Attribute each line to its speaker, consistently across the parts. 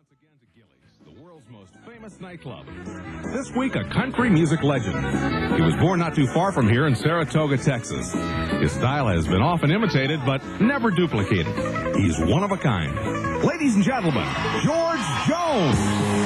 Speaker 1: again to Gilley's, the world's most famous nightclub. This week, a country music legend. He was born not too far from here in Saratoga, Texas. His style has been often imitated, but never duplicated. He's one of a kind. Ladies and gentlemen, George Jones.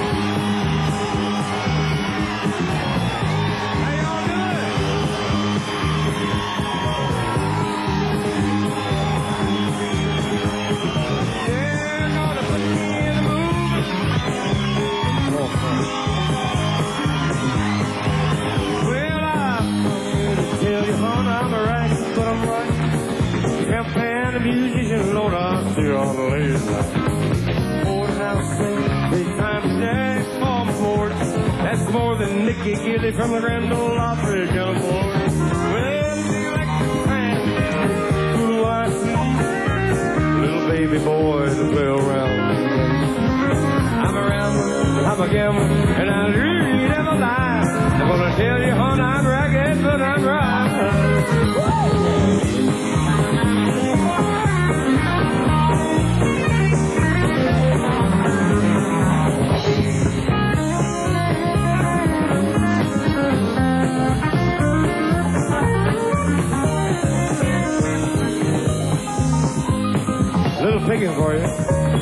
Speaker 2: Musician, Lord, I see all the ladies now. More than I'll sing, big time Jack Paul Ford. That's more than Nicky Gilley from the Grand Ole Opry, California. Well, the electric fan, who I see, little baby boys that play around. I'm a rambler, I'm a gambler, and I really never lie. I'm gonna tell you, hon, I'm ragged, but I'm right. Little picking for you.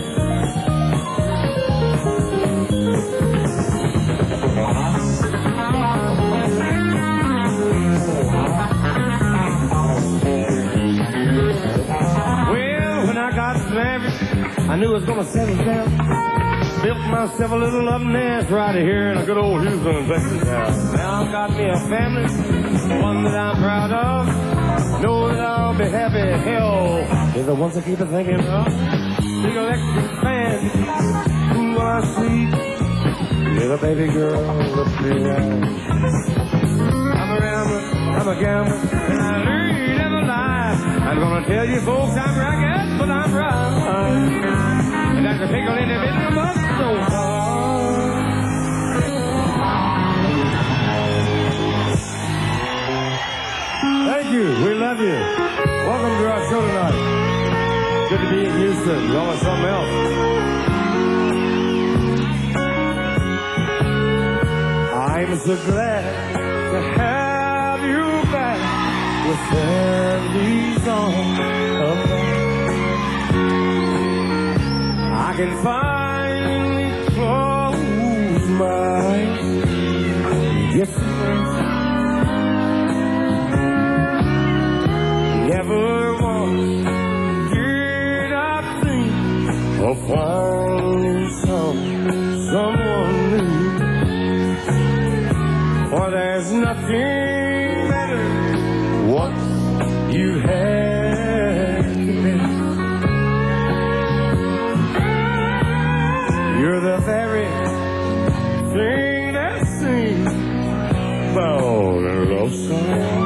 Speaker 2: Well, when I got married, I knew I was gonna settle down. Built myself a little love nest right here in a good old Houston, Texas town. Now I've got me a family, one that I'm proud of. Know that I'll be happy. Hell is the ones I keep thinking of. Big electric fan, who I see. Little baby girl, look me around. I'm a rambler, I'm a gambler, and I really never lie. I'm gonna tell you folks I'm ragged, but I'm right. And that's a pickle in the middle of us so hard. Thank you. We love you. Welcome to our show tonight. Good to be in Houston. Y'all want something else? I'm so glad to have you back with every song of mine. I can finally close my eyes. Yes, never once did I think of finding someone new. For there's nothing better once you had to miss. You're the very thing that sings about a love song.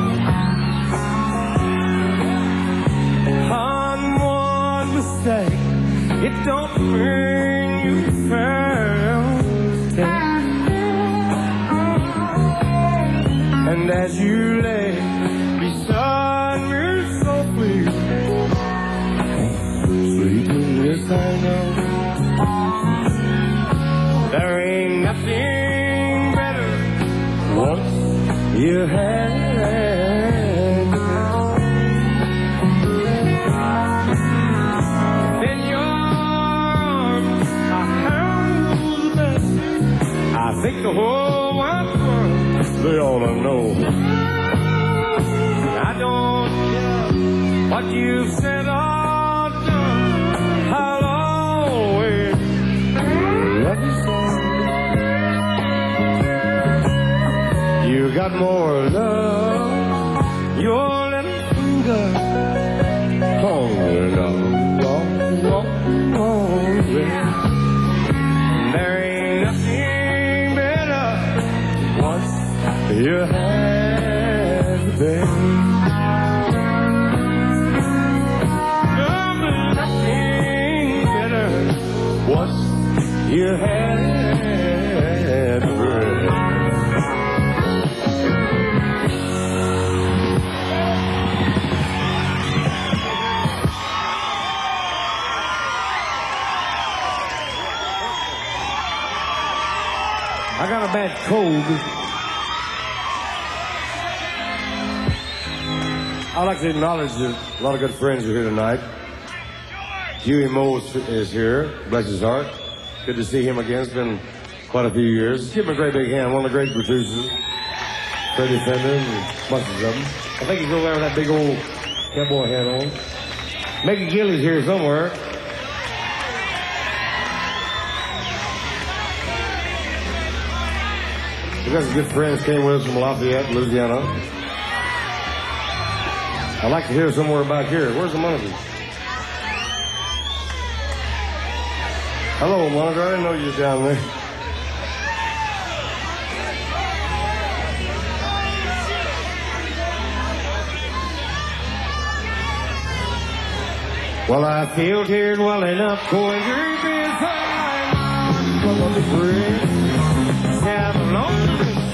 Speaker 2: It don't bring you found. And as you lay beside me softly, sleeping, yes I know, there ain't nothing better once you had. I think the whole wide world, they ought to know. I don't care what you've said or done, I'll always love you so. You got more love, your little finger, longer, yeah. There ain't nothing better once you have been. Nothing better once you have been. I got a bad cold. I'd like to acknowledge that a lot of good friends are here tonight. Huey Moe is here, bless his heart. Good to see him again. It's been quite a few years. Give him a great big hand. One of the great producers. Freddie Fender and bunches of them. I think he's over there with that big old cowboy hat on. Mickey Gilly's here somewhere. We got some good friends came with us from Lafayette, Louisiana. I'd like to hear somewhere back here. Where's the monitor? Hello, monitor. I didn't know you were down there. Well, I feel tears welling up, going creeping sunlight from the bridge. Have a long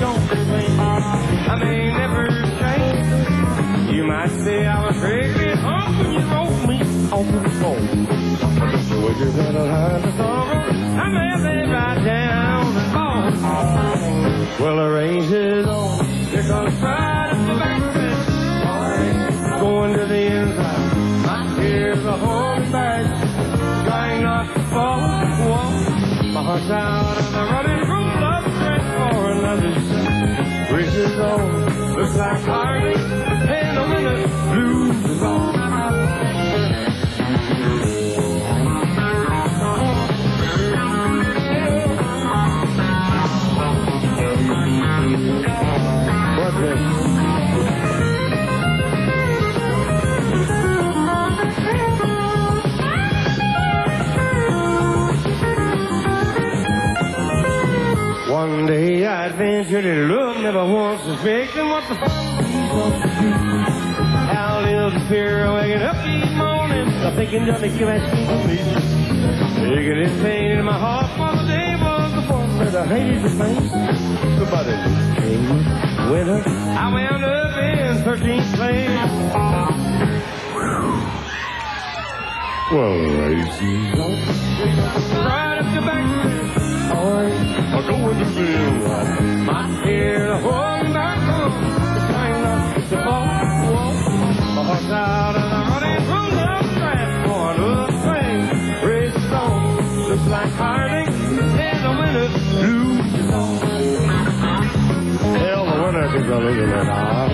Speaker 2: I may never change. You might say I was crazy, when you rolled me off the floor. So if you're gonna hide the sorrow, I may lay right down and fall. Well, the range is on. Here comes Friday the backstretch. Going to the inside. My tears are holding back. Trying not to fall. My heart's out and I'm running from love straight for another shot. Bridge is on, looks like Harvey, and the winter blues is on. What's this? One day I ventured in love, never once suspecting what the fuck he's going to do. How little the fear of waking up each morning, I'm thinking Johnny can ask me to leave. Taking this pain in my heart, for the day was the one that I hated to face. Somebody came with her. I wound up in 13th place. Well, races on. Right up your back. I'll go with the blue. My fear of holding back home, trying not to fall. My heart's out and I'm running from love track for another train. Race on, looks like Hardy, and the winter blues is on. Hell, the winter is a little bit hard.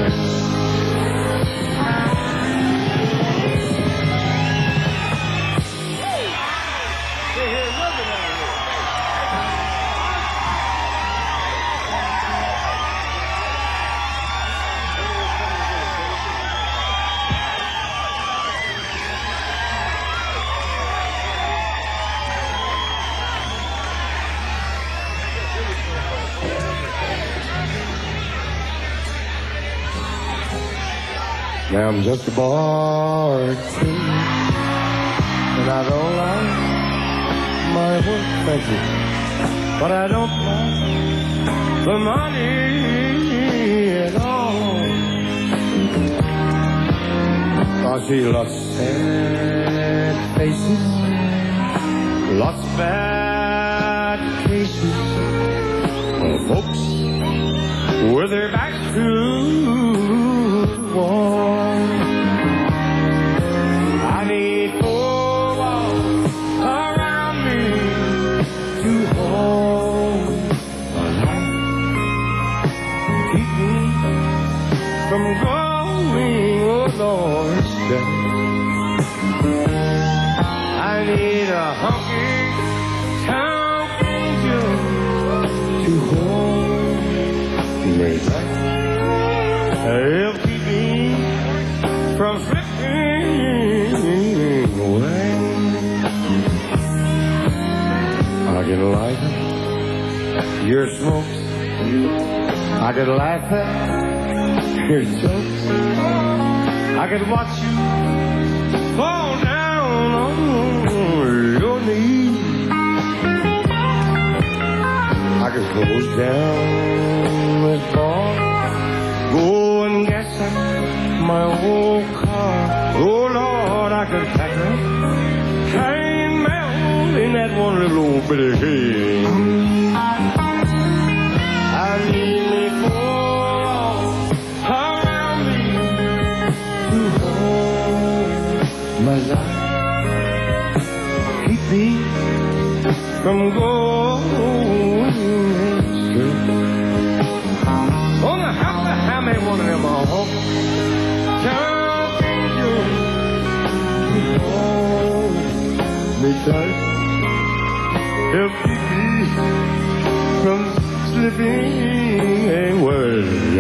Speaker 2: Now I'm just a bartender, and I don't like my work, thank you. But I don't like the money at all. I see lots of sad faces, lots of bad cases of folks with their backs to the wall. I need 4 walls around me to hold my life, keep me from going, oh Lord, stay. I need a honky-tonk angel to hold me back. Help keep me from slipping away. I can light up your smokes, I could laugh at your jokes, I could watch you fall down on your knees. I could close down this bar, go and gas up my old car. Oh Lord, I could pack up Cain Mountain in that one little old bitty head. from going straight. Oh, now how many one of them are home? Me tight, help me from slipping away.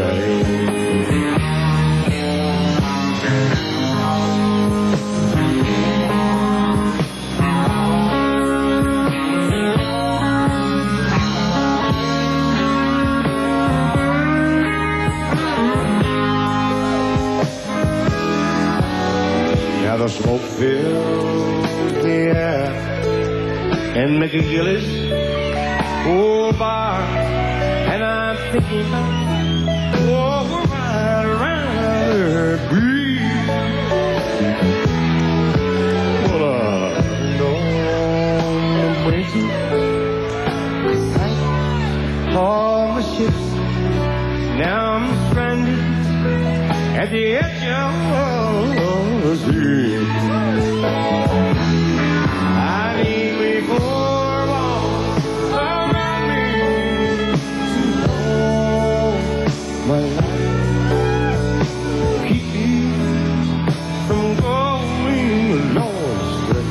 Speaker 2: Now the smoke fills the air, and Mickey Gillis, oh, bar, and I'm thinking about, oh, we're right around her breeze. Well, on the bridges, all my ships, now I'm stranded at the edge of the sea. I need me four walls around me to hold my life, keep me from going along straight.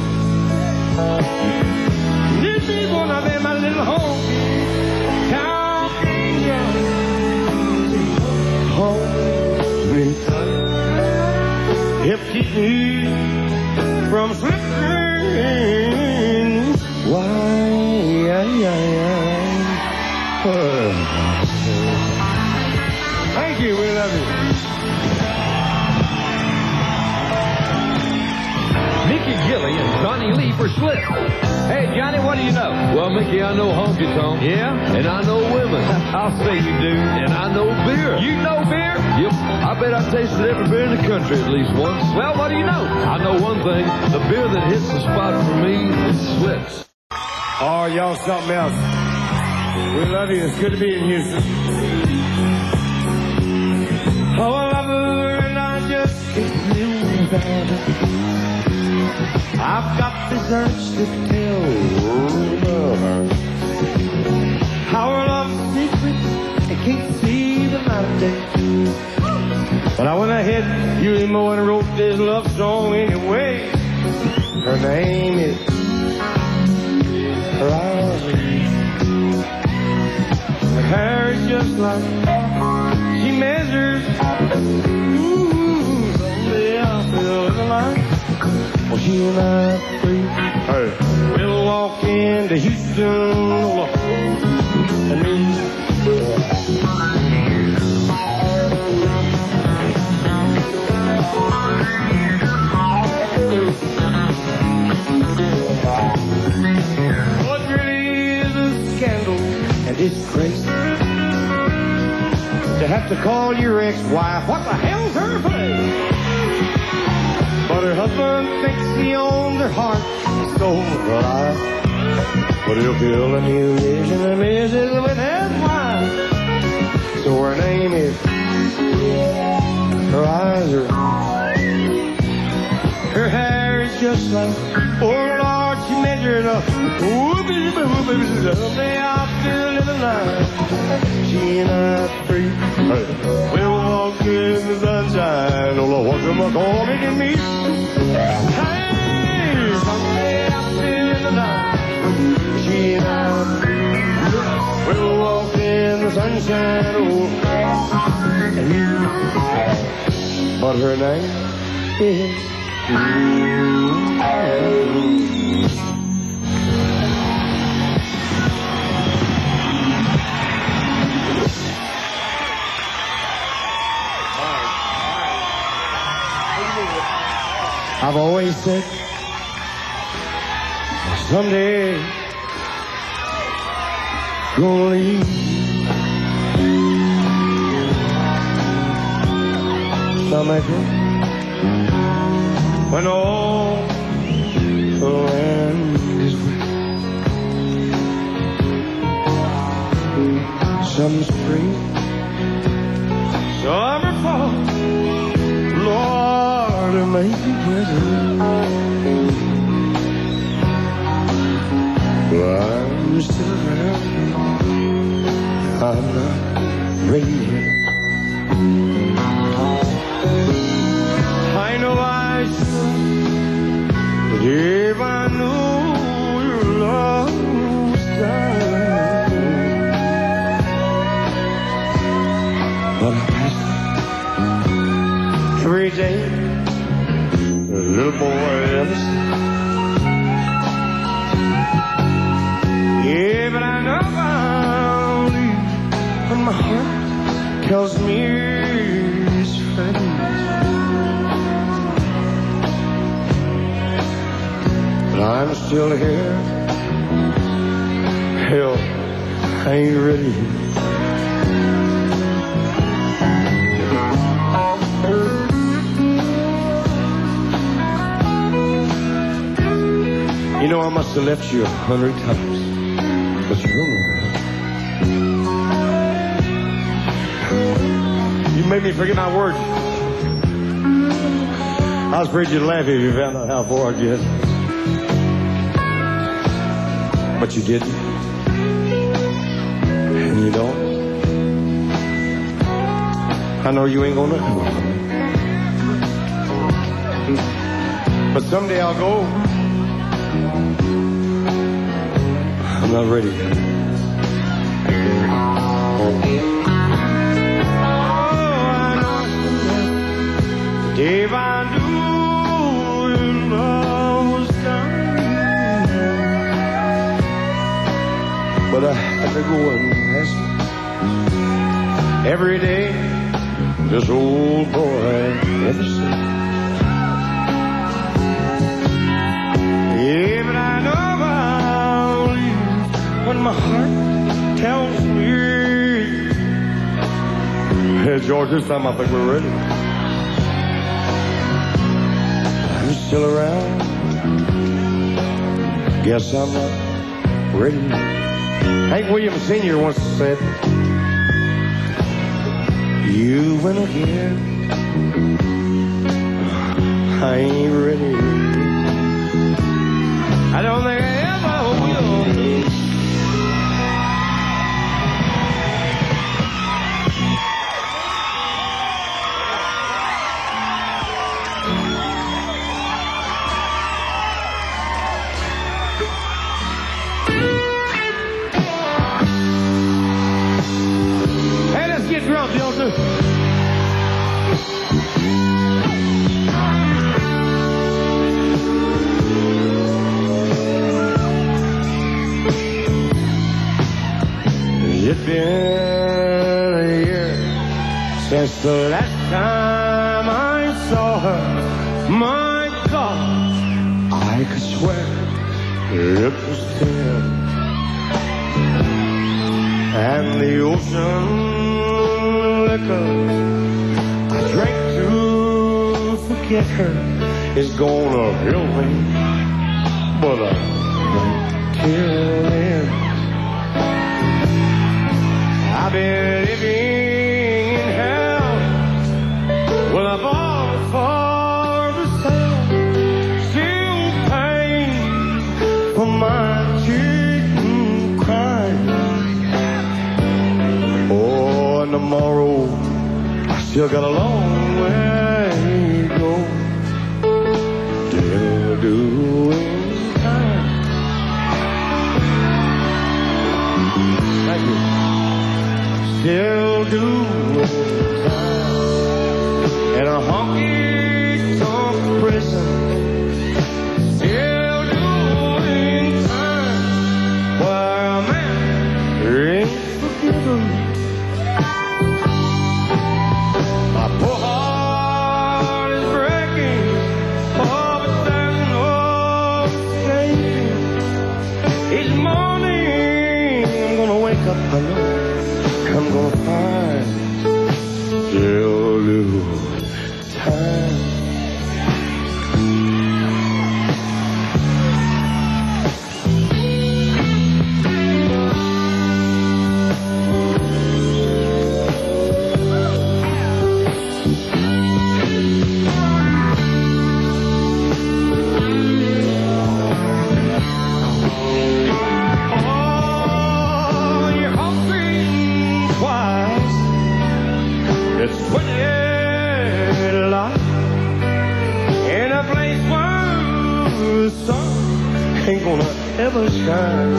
Speaker 2: This is one of them, my little home, talking young, hold me tight, help keep me from slipping. Thank you, we love you.
Speaker 3: Mickey Gilly and Johnny Lee for Slip. Hey, Johnny, what do you know?
Speaker 4: Well, Mickey, I know honky tonk.
Speaker 3: Yeah?
Speaker 4: And I know women.
Speaker 3: I'll say you do.
Speaker 4: And I know beer.
Speaker 3: You know beer?
Speaker 4: Yep. I bet I've tasted every beer in the country at least once.
Speaker 3: Well, what do you know?
Speaker 4: I know one thing. The beer that hits the spot for me is Slip's.
Speaker 2: Oh, y'all something else. We love you. It's good to be in Houston. Oh, I love her and I just can't live without her. I've got this urge to tell her how her love's secrets I can't see the light of day. But I went ahead, you and Mo, and wrote this love song anyway. Her name is Rosie. Her hair is just like she measures. Ooh, someday I'll feel the light. Well, she and I free. Hey, we'll walk into Houston, and me. What really is a scandal and disgrace to have to call your ex-wife, what the hell's her place? But her husband thinks he owns her heart and soul for life. But he'll feel a new vision and misses with his wife. So her name is Riser. Her hair is just like, oh Lord, she measured up. Whoopie, whoopie, someday I'll feel living life. She and I free. Hey, we'll walk in the sunshine. Oh Lord, what's the call me to me? Hey, someday I'll feel living life. She and I free. We'll walk in the sunshine. Oh, and you. But her name is. I've always said someday gonna leave. Someday when all the land is wet. Some spring, summer, fall, Lord, amazing weather. still around? I'm not ready yet. I know I should, but if I knew your love was dying, but I pass every day, a little boy ever since. Yeah, but I know I'll leave when my heart tells me it's ready. But I'm still here. Hell, I ain't ready. You know, I must have left you 100 times, but you don't know that. You made me forget my words. I was afraid you'd laugh if you found out how far I'd get. But you didn't. And you don't. I know you ain't gonna do it. But someday I'll go. I'm not ready yet. If I knew your love was dying, but I had to go and ask every day. This old boy ever said, yeah, but I know I'll leave when my heart tells me. Hey, George, this time I think we're ready. Still around? Guess I'm not ready. Hank Williams Sr. once said, you win again. I ain't ready. I don't think I ever will be. Get drunk, y'all do. It's been a year since the last time I saw her. My God, I could swear it was then. And the ocean I drank to forget her is gonna kill me, but till then I've been living in hell. Well, I bought for the sale, still paying for my cheating crime. Oh, and tomorrow still got a long way to go. Still doing time. Thank you. Still doing time in a honky-tonk prison. Still doing time where a man ain't forgiven. I know I'm gonna find still lose time. Oh, ain't gonna ever shine.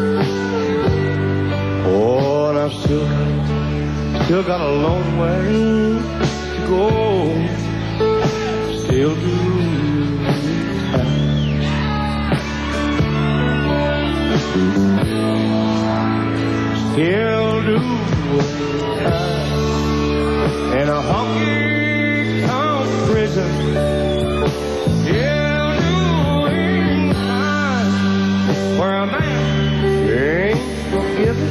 Speaker 2: Oh, and I've still got a long way to go. Still do still do in a honky-tonk prison. Still doing time where a man ain't forgiven.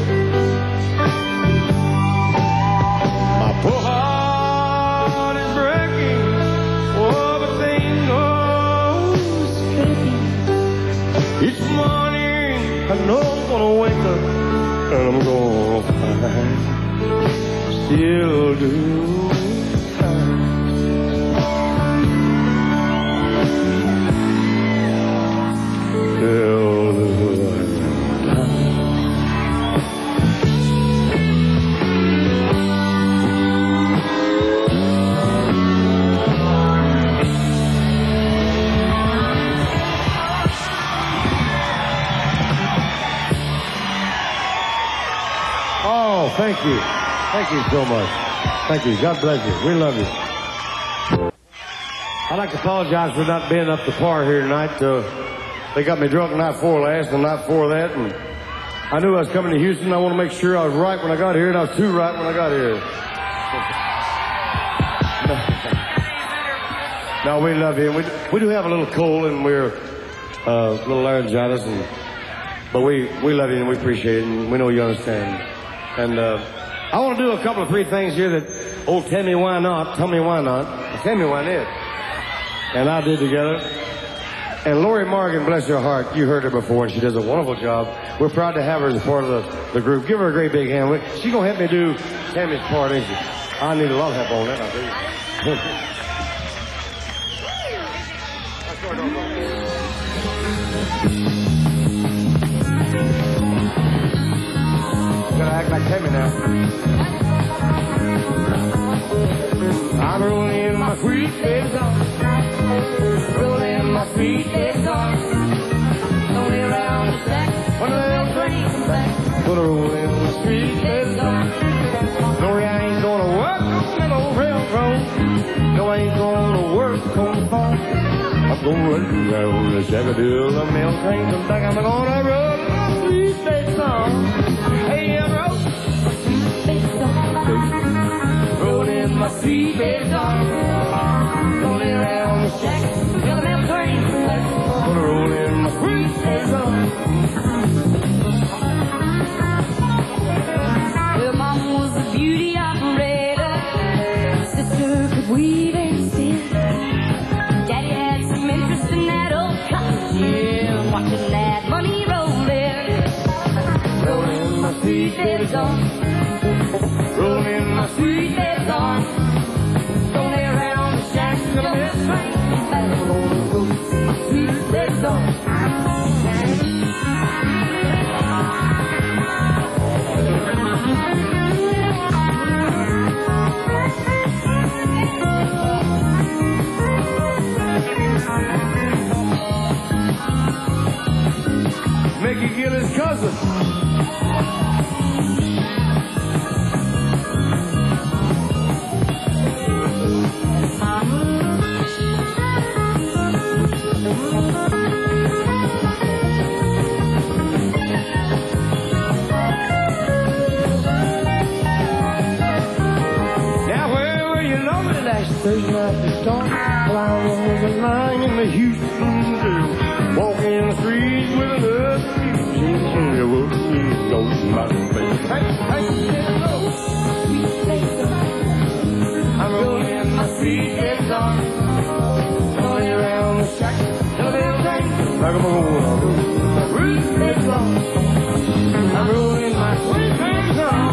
Speaker 2: My poor heart is breaking. Everything goes shaking. Each morning I know I'm gonna wake up and I'm gonna find still do time. Still do time. Oh, thank you. Thank you so much. Thank you. God bless you. We love you. I'd like to apologize for not being up to par here tonight. They got me drunk the night before last and the night before that, and I knew I was coming to Houston. I want to make sure I was right when I got here, and I was too right when I got here. No, we love you. We do have a little cold, and we're a little laryngitis, but we love you and we appreciate it, and we know you understand. And I want to do a couple of three things here that old Tell Me Why Not, Tell Me Why Not, Tell Me Why Not, and I did together. And Lori Morgan, bless her heart, you heard her before, and she does a wonderful job. We're proud to have her as part of the group. Give her a great big hand. She's going to help me do Tammy's part, ain't she? I need a lot of help on that, I do. Gotta act like Tammy now. I'm rolling my sweet baby song. Rolling my sweet baby song. Only around the track when the little train comes back. Gonna roll in my sweet baby song. No, I ain't gonna work on no railroad. No, I ain't gonna work on the farm. I'm gonna run down the Shabadoo, the mail train comes back. I'm gonna roll my sweet baby song. Hey, I'm rolling my sweet baby song. Rolling around the shack till the mail train comes back. Gonna roll in my sweet baby song.
Speaker 5: Well, Mom was a beauty operator. Sister could weave and spin. Daddy had some interest in that old cotton gin. Watching that money roll in.
Speaker 2: Rolling my sweet baby song. Rolling my sweet baby song.
Speaker 5: Rolling around the shack till the mail train comes back.
Speaker 2: My sweet baby song. Mickey Gillis' cousin. Thursday night to start, while I was lying in the Houston jail, walking in the streets with another I'm rolling my sweet baby song, going around the shack till the bell rings. Like I'm rolling my baby song. I'm rolling my sweet baby song.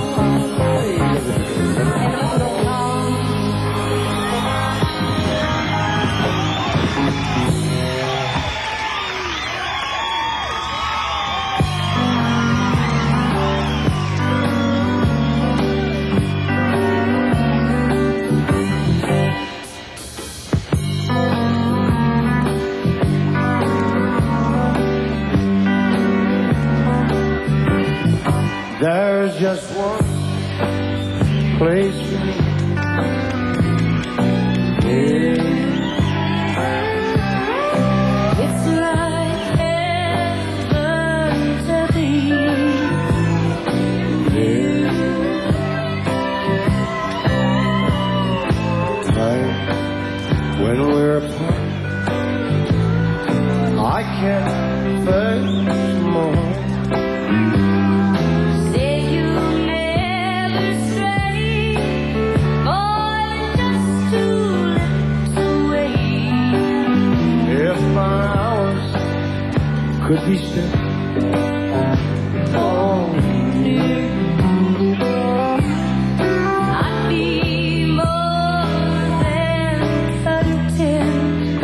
Speaker 2: There's just one place for me.
Speaker 5: It's like heaven to be.
Speaker 2: Time when we're apart, I can't face more.
Speaker 5: Say you'll never stray, boy, just 2 lips away.
Speaker 2: If my hours could be spent, oh,
Speaker 5: I'd be more than content.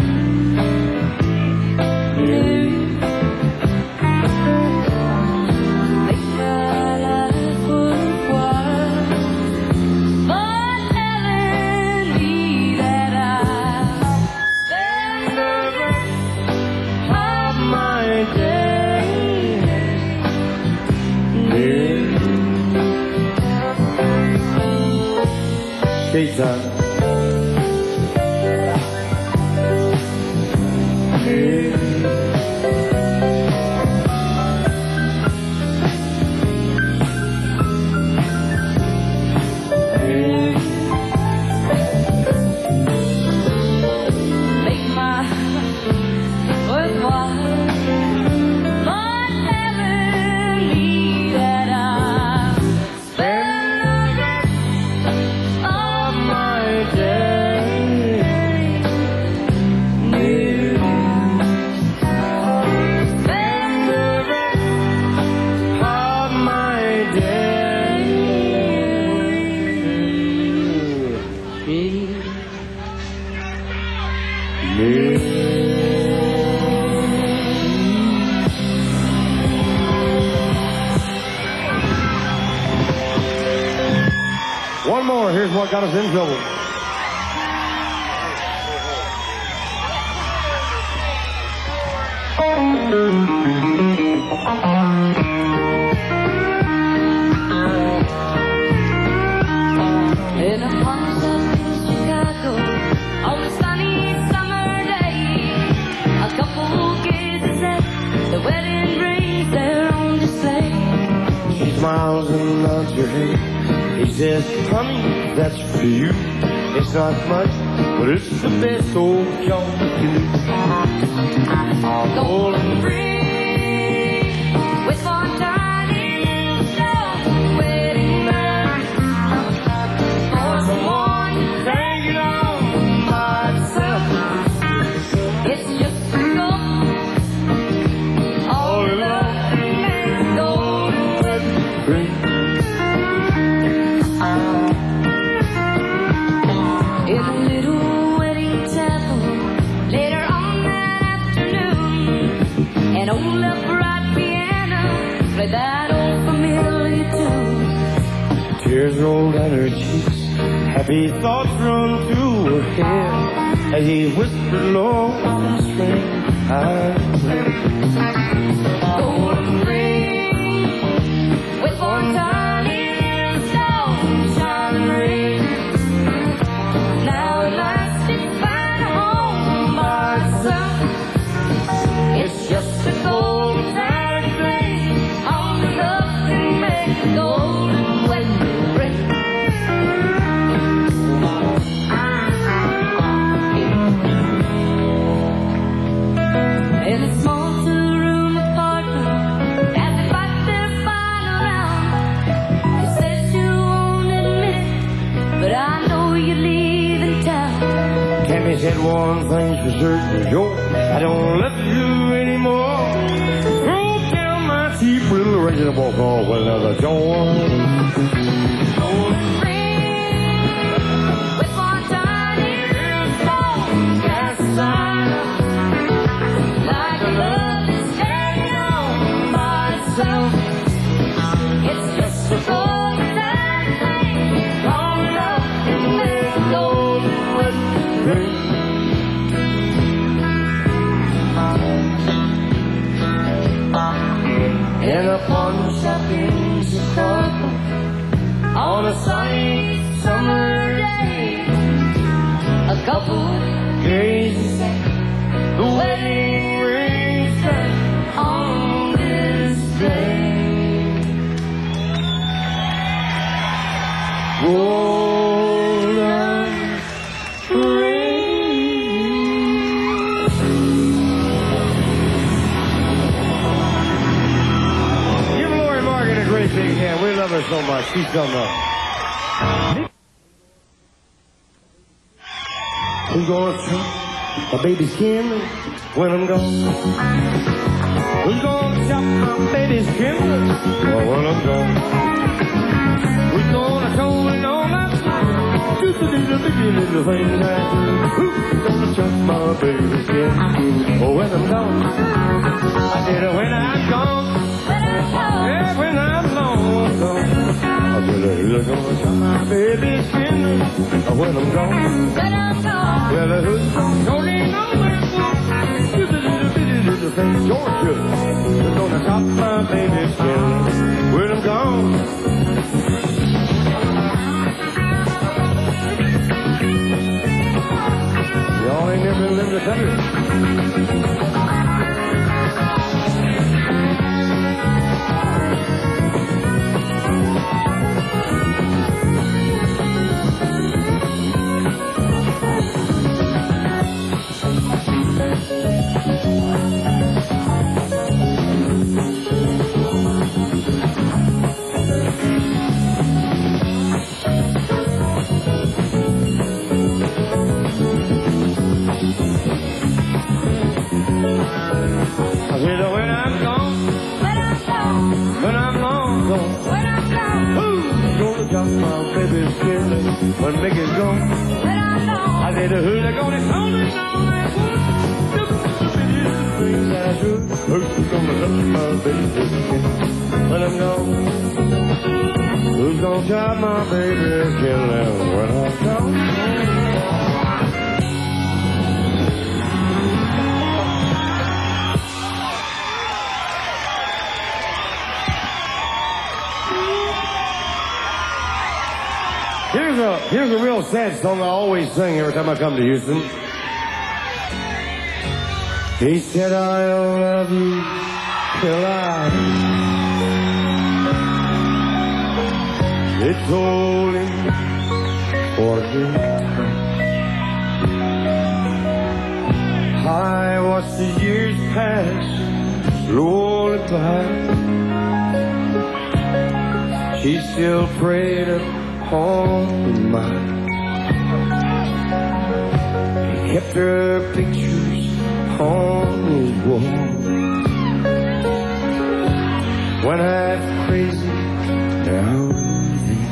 Speaker 5: Make my life worthwhile, but telling me that I'll spend the rest
Speaker 2: of my days. Skate time.
Speaker 5: make my worthwhile, but telling me that I'll spend the rest of my days. Spend the rest
Speaker 2: Of my One more. Here's what got us in trouble.
Speaker 5: In a pawn shop in Chicago, on a sunny summer day, a couple gazes at the wedding rings there on display.
Speaker 2: He smiles and nods your head. He says, honey, that's for you. It's not much, but it's the best old job you can do.
Speaker 5: Golden ring with one tiny little stone wedding ring for someone
Speaker 2: Hanging on myself.
Speaker 5: it's just a look. All the love can make golden wedding
Speaker 2: Ring.
Speaker 5: in a little wedding chapel later on that afternoon. An old upright piano played that old familiar tune.
Speaker 2: Tears roll down her cheeks. Happy thoughts run through her head as he whispered low and strange.
Speaker 5: Golden ring with one tiny little stone shining ring. Now at last it's found a home by itself. It's just a golden tiny thing. Only love can make a golden wedding ring. In a small two-room apartment, as they fight their final round, you said you won't admit it, but I know you're leaving town.
Speaker 2: Tammy said one thing's for certain, Joe, I don't love you anymore. Throw down my teeth, little ring and walk off with another door.
Speaker 5: Golden ring with one tiny little stone cast aside, like a love that's hanging on by itself. It's just a golden tiny thing. All love can make a golden wedding ring.
Speaker 2: In a pawn shop in Chicago. on a sunny summer day.
Speaker 5: A couple
Speaker 2: Gazes at the wedding rings set
Speaker 5: on display.
Speaker 2: golden rings. Give Lori Morgan a great big hand. We love her so much. She's coming up. Who's gonna chop my baby's skin when I'm gone? Who's gonna chop my baby's skin when I'm gone? Who's gonna hold it on my just a little thing I do? Who's gonna chop my baby's skin when I'm gone? I did it when I'm gone. Yeah, when I'm long gone. I did it who's gonna chop my baby's skin when I'm gone? Well, who's gonna hold it on my just a little thing Georgia? Who's gonna chop my baby's skin when I'm gone? Y'all ain't never lived a better. When Mickey's gone, I said, who's gonna hold it on that wood? Who's gonna touch my baby when I'm gone? Who's gonna chop my baby's skin when I'm gone? Here's a real sad song I always sing every time I come to Houston. He said, I'll love you till I it's only for you. I watched the years pass slowly by. She still prayed upon mine. He kept her pictures on his wall. Went half crazy down there.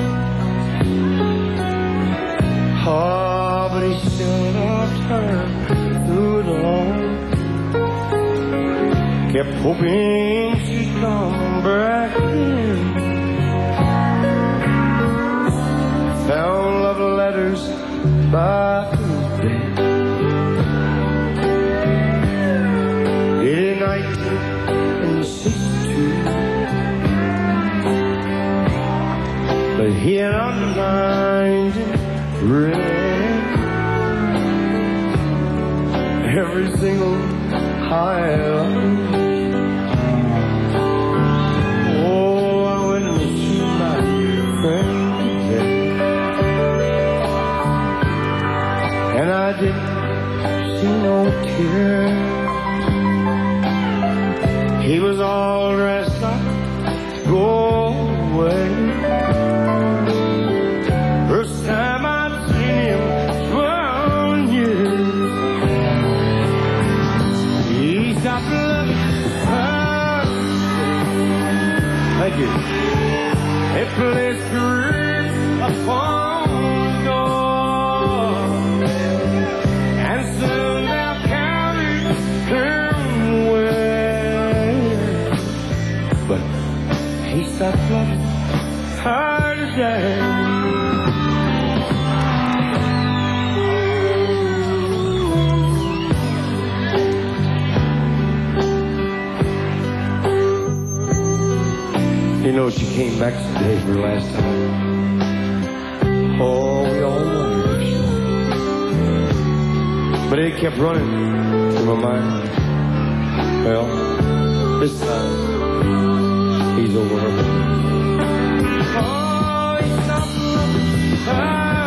Speaker 2: Oh, but he still loved her through it all. Kept hoping she'd come back in. Found love letters by his bed. In 1962, but he had underlined in red every single highlight. Oh, I went to see my friend. And I didn't see no tears. He was all dressed up to go away. First time I'd seen him 12 years. He stopped looking her. Thank you. It placed a ring upon his door. And soon they'll carry him away. But he stopped loving her today. You know, she came back today for the last time. Oh, we all wondered if she would. But it kept running through my mind. Well, this time, he's over her. Oh, he stopped loving her.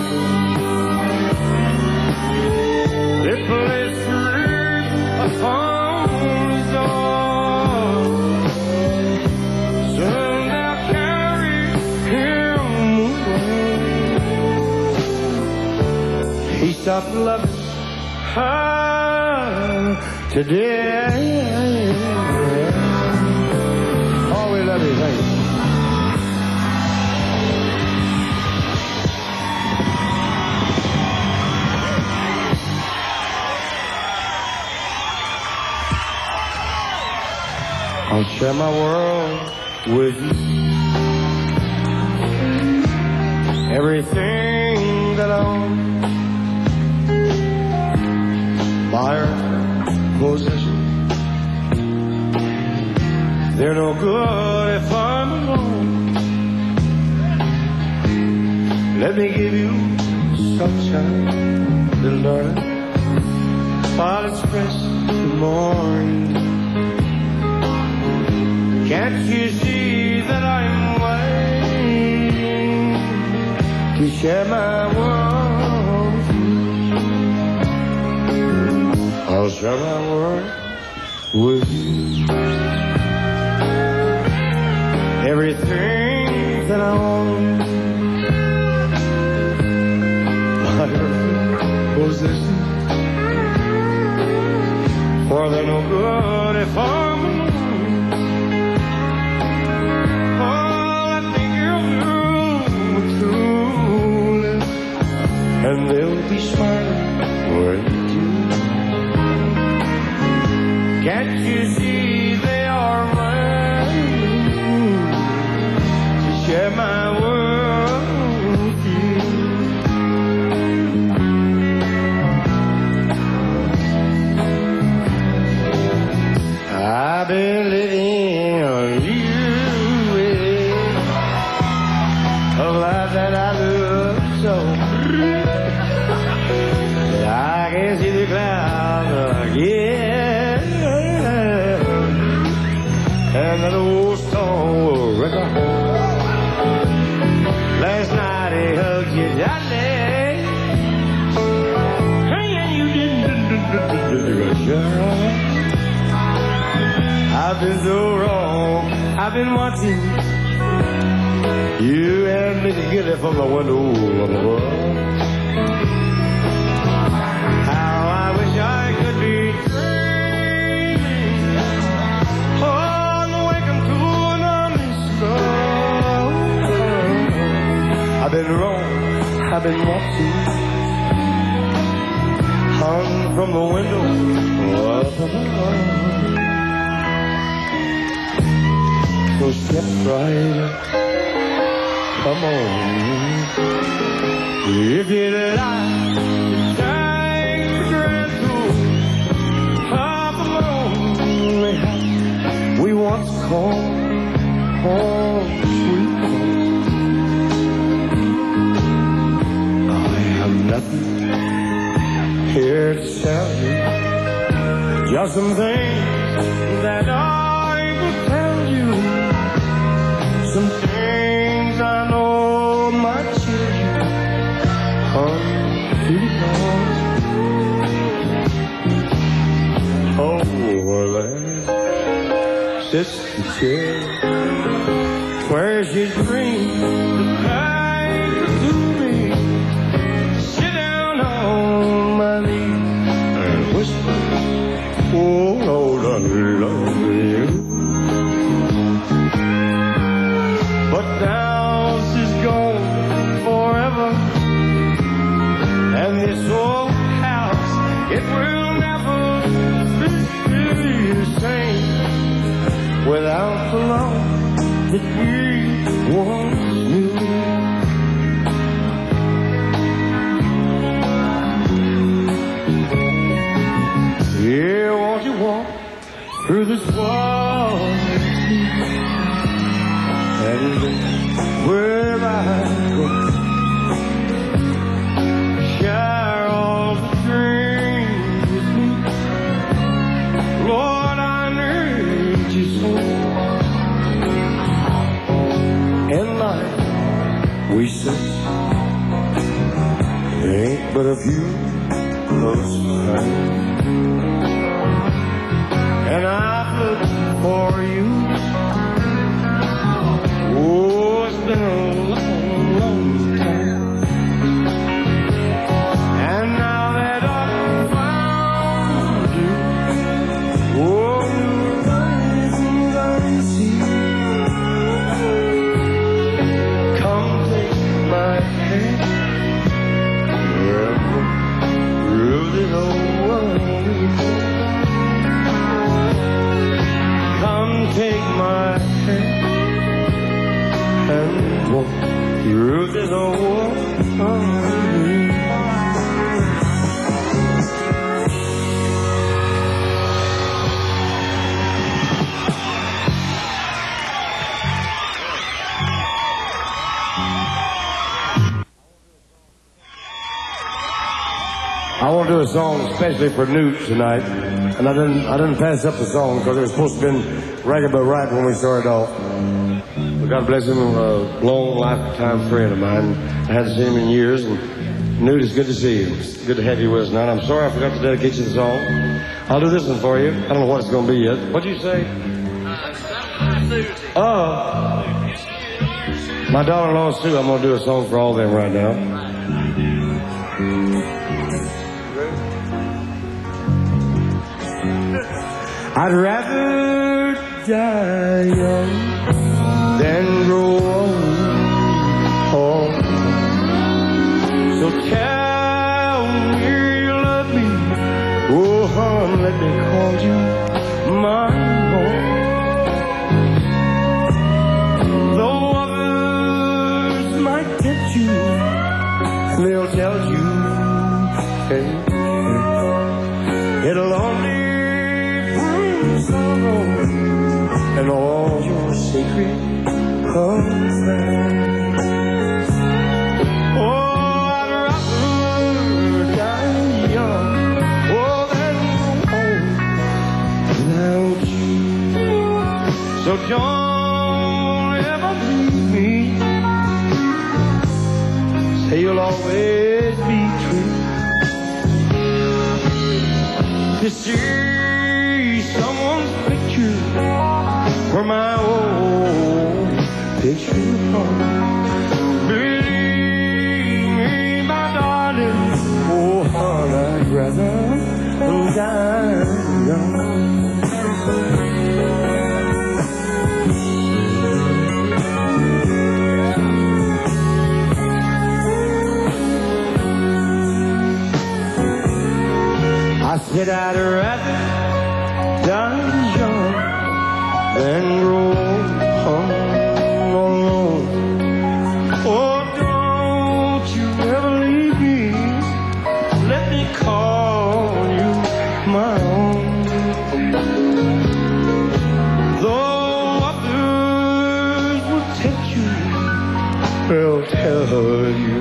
Speaker 2: It placed through a phone's door. Soon they'll carry him away. He stopped loving her today. Oh, we love you, thank you. I'll share my world with you. Everything that I own, buy or possession, they're no good if I'm alone. Let me give you sunshine, little darling, while it's fresh in the morning. Can't you see that I'm waiting to share my world with you? I'll share my world with you. Everything that I own, my possession, for they're no good if I'm alone. And they'll be smiling when you do. Can't you see they are mine to share my world with you? I've been living on you, a life that I love so. I can see the clouds again, and that old storm will wreck our home. Last night he hugged you, darling, and you didn't. I've been so wrong. I've been watching you and me together from the window of the world. I've been wrong, I've been watching, hung from the window of the world. So step right up, come on. If you like to take the grand tour of the lonely house we once called home, sweet home. Nothing here to tell you, just some things that I will tell you. Some things I know my children come to know. Over there sits the chair where she dreams the night to me. Oh, Lord, I love you. But now she's gone forever, and this old house, it will never be the same without the love that we once knew. Yeah, won't you walk through this wall and where I go? but a few close friends. And I've looked for you. Oh, it's been a long, long time. And now that I've found you, oh, your eyes and I see. Come take my hand, through this old world. Come take my hand and walk through this old world. I want to do a song especially for Newt tonight, and I didn't pass up the song because it was supposed to have been right about right when we started off. But God bless him, a long lifetime friend of mine. I hadn't seen him in years, and Newt, it's good to see you. It's good to have you with us tonight. I'm sorry I forgot to dedicate you the song. I'll do this one for you. I don't know what it's going to be yet. What'd you say? Oh, my daughter-in-law Sue. I'm going to do a song for all of them right now. I'd rather die young than grow old. So tell me you love me. Oh, hon, let me call you my own. Though others might tempt you, they'll tell you, hey, it'll only sorrow and all your sacred affairs. Oh, I'd rather die young, oh, than old without you. So don't ever leave me. Say you'll always be true. To see someone's picture for my old picture home. Believe me, my darling, oh, hon, I'd rather die young. I said I'd rather die young than grow alone. Oh, don't you ever leave me. Let me call you my own. Though others would tempt you, they'll tell you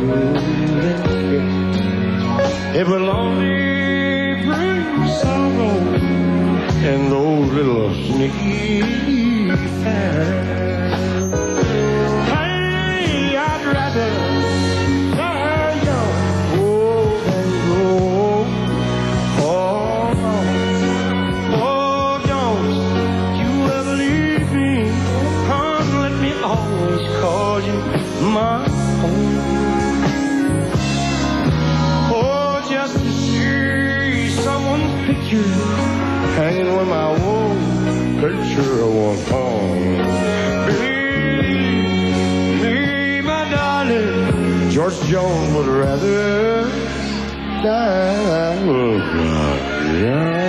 Speaker 2: it will only bring sorrow and those little sneaky fans. Hey, I'd rather die young, oh, than grow old. Oh, don't you ever leave me. Hon, let me always call you my own. Oh, just to see someone's picture hanging with my old picture of one home. Believe me, my darling, George Jones would rather die.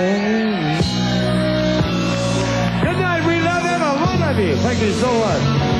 Speaker 2: Good night, we love every one of you. Thank you so much.